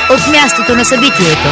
от мястото на събитието.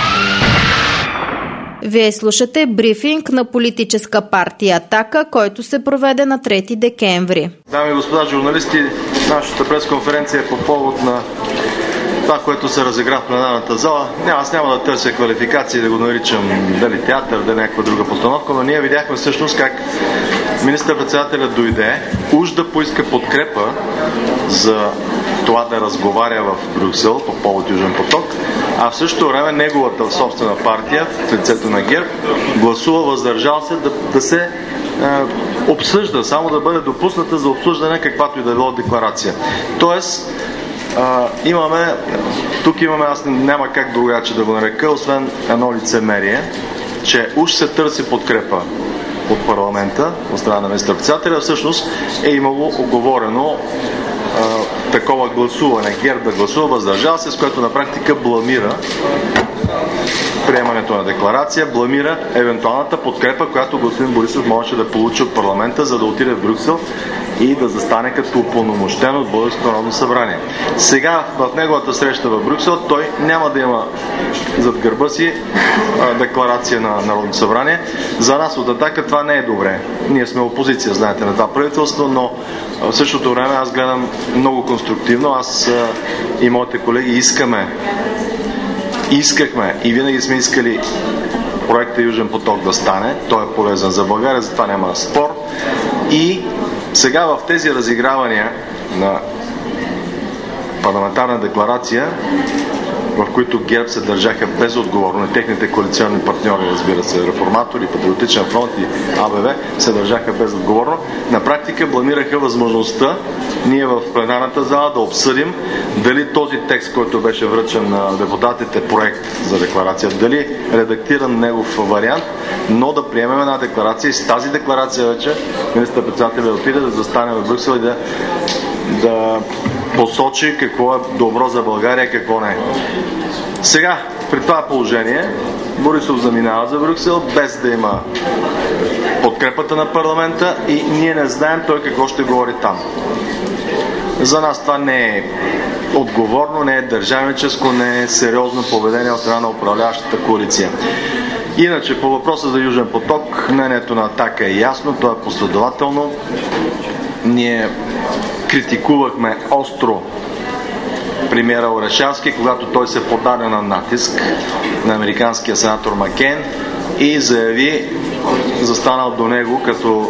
Вие слушате брифинг на политическа партия „Атака“, който се проведе на 3 декември. Дами и господа журналисти, нашата пресконференция е по повод на това, което се разигра в пленарната зала. Аз няма да търся квалификации, да го наричам дали театър, дали някаква друга постановка, но ние видяхме всъщност как министър-председателят дойде, уж да поиска подкрепа за това да разговаря в Брюксел по повод Южен поток, а в същото време неговата собствена партия, в лицето на ГЕРБ, гласува въздържал се да се обсъжда, само да бъде допусната за обсъждане каквато и да било декларация. Тоест, тук имаме, аз няма как другаче да го нарека, освен едно лицемерие, че уж се търси подкрепа от парламента, от страна на министър-председателя, всъщност е имало оговорено такова гласуване, ГЕРБ да гласува въздържал се, с което на практика бламира приемането на декларация, бламира евентуалната подкрепа, която господин Борисов можеше да получи от парламента, за да отиде в Брюксел и да застане като упълномощен от Българското народно събрание. Сега в неговата среща в Брюксел той няма да има зад гърба си декларация на Народното събрание. За нас от „Атака“ това не е добре. Ние сме опозиция, знаете, на това правителство, но в същото време аз гледам много конструктивно. Аз и моите колеги искахме и винаги сме искали проекта Южен поток да стане. Той е полезен за България, затова няма спор. И сега в тези разигравания на парламентарна декларация, в които ГЕРБ се държаха безотговорно, техните коалиционни партньори, разбира се, Реформатори, Патриотичен фронт и АБВ се държаха безотговорно, на практика бламираха възможността ние в пленарната зала да обсъдим дали този текст, който беше връчен на депутатите, проект за декларация, дали редактиран негов вариант, но да приемем една декларация и с тази декларация вече министър-председателят отиде да застане в Брюксел и да посочи какво е добро за България, какво не е. Сега, при това положение, Борисов заминава за Брюксел, без да има подкрепата на парламента и ние не знаем той какво ще говори там. За нас това не е отговорно, не е държавническо, не е сериозно поведение от страна на управляващата коалиция. Иначе, по въпроса за Южен поток, мнението на „Атака“ е ясно, то е последователно. Ние критикувахме остро премиера Орешарски, когато той се подаде на натиск на американския сенатор Макен и заяви, застанал до него като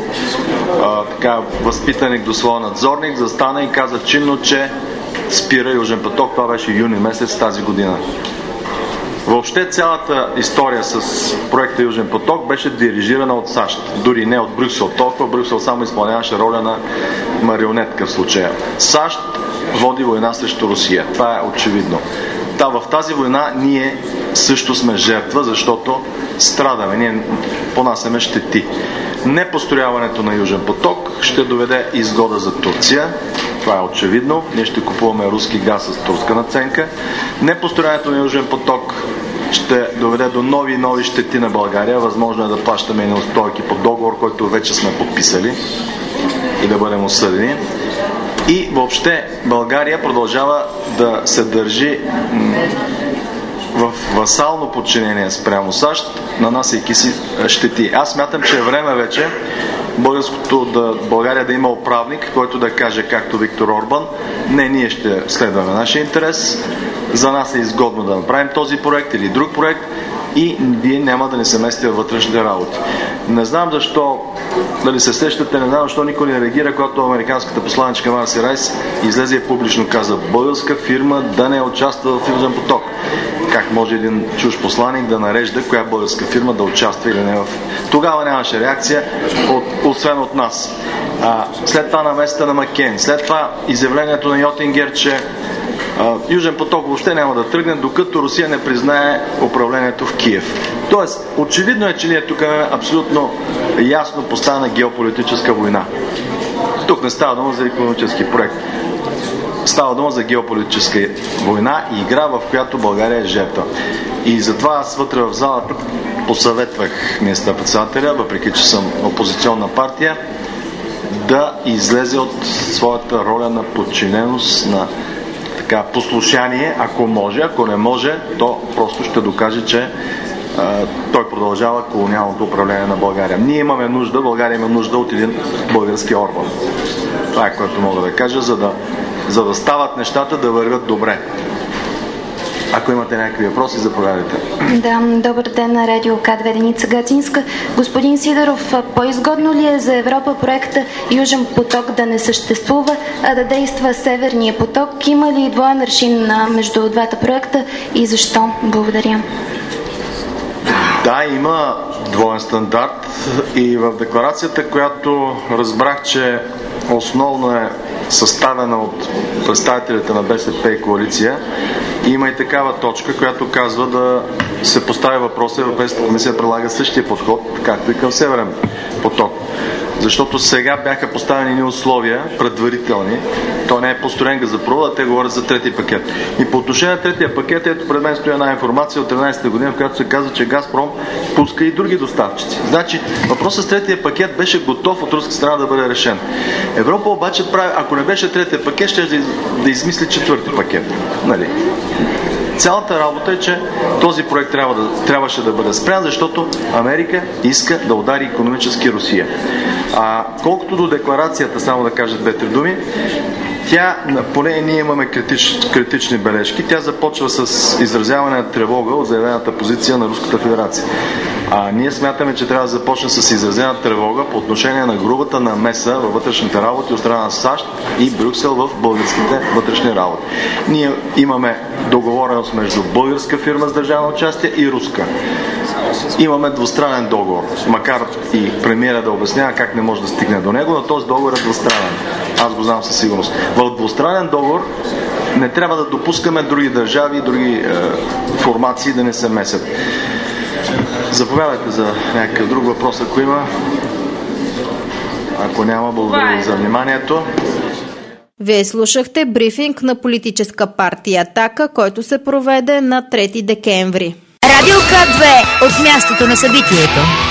възпитаник до своя надзорник, застана и каза чинно, че спира Южен поток. Това беше юни месец тази година. Въобще цялата история с проекта Южен поток беше дирижирана от САЩ. Дори не от Брюксел толкова. Брюксел само изпълняваше роля на марионетка в случая. САЩ води война срещу Русия. Това е очевидно. В тази война ние също сме жертва, защото страдаме. Ние понасяме щети. Непострояването на Южен поток ще доведе изгода за Турция. Това е очевидно. Ние ще купуваме руски газ с турска надценка. Непострояването на Южен поток ще доведе до нови щети на България. Възможно е да плащаме и неустойки по договор, който вече сме подписали и да бъдем осъдени. И въобще България продължава да се държи в васално подчинение спрямо САЩ, нанасяйки си щети. Аз смятам, че е време вече България да има управник, който да каже, както Виктор Орбан: не, ние ще следваме нашия интерес, за нас е изгодно да направим този проект или друг проект и вие няма да ни се местите във вътрешните работи. Не знам защо, дали се сещате, не знам защо никой не реагира, когато американската посланичка Марси Райс излезе и публично каза: българска фирма да не участва в Южен поток. Как може един чуж посланик да нарежда коя българска фирма да участва или не в... Тогава нямаше реакция, освен от нас. След това намесата на Макен, след това изявлението на Йотингер, че Южен поток въобще няма да тръгне, докато Русия не признае управлението в Киев. Тоест, очевидно е, че ние тук имаме абсолютно ясно поставена геополитическа война. Тук не става дума за икономически проект. Става дума за геополитическа война и игра, в която България е жертва. И затова аз вътре в залата посъветвах министър-председателя, въпреки че съм опозиционна партия, да излезе от своята роля на подчиненост, на послушание, ако може. Ако не може, то просто ще докаже, че той продължава колониалното управление на България. Ние имаме нужда, България има нужда от един български Орбан. Това е, което мога да кажа, за да стават нещата да вървят добре. Ако имате някакви въпроси, заповядайте. Да, добър ден на радио К2 Деница Гатинска. Господин Сидеров, по-изгодно ли е за Европа проекта Южен поток да не съществува, а да действа Северния поток? Има ли двоен аршин между двата проекта и защо? Благодаря. Да, има двоен стандарт и в декларацията, която разбрах, че основно е съставена от представителите на БСП и коалиция, има и такава точка, която казва да се постави въпроса, Европейската комисия прилага същия подход, както и към Северен поток. Защото сега бяха поставени условия предварителни. То не е построен газопровод, а те говорят за трети пакет. И по отношение на третия пакет, ето пред мен стои една информация от 13-та година, в която се казва, че Газпром пуска и други доставчици. Значи, въпросът с третия пакет беше готов от руска страна да бъде решен. Европа обаче прави, ако не беше третия пакет, ще да измисли четвърти пакет. Нали? Цялата работа е, че този проект трябваше да бъде спрян, защото Америка иска да удари икономически Русия. Колкото до декларацията, само да кажа 2-3 думи, тя, поне ние имаме критични бележки, тя започва с изразяване на тревога от заявената позиция на Руската федерация. Ние смятаме, че трябва да започне с изразена тревога по отношение на грубата намеса във вътрешните работи от страна на САЩ и Брюксел в българските вътрешни работи. Ние имаме договореност между българска фирма с държавно участие и руска. Имаме двустранен договор, макар и премиера да обяснява как не може да стигне до него, но този договор е двустранен. Аз го знам със сигурност. В двустранен договор не трябва да допускаме други държави и други формации да не се месят. Заповядайте за някакъв друг въпрос, ако има. Ако няма, благодаря ви за вниманието. Вие слушахте брифинг на политическа партия „Атака“, който се проведе на 3 декември. Радио К2 от мястото на събитието.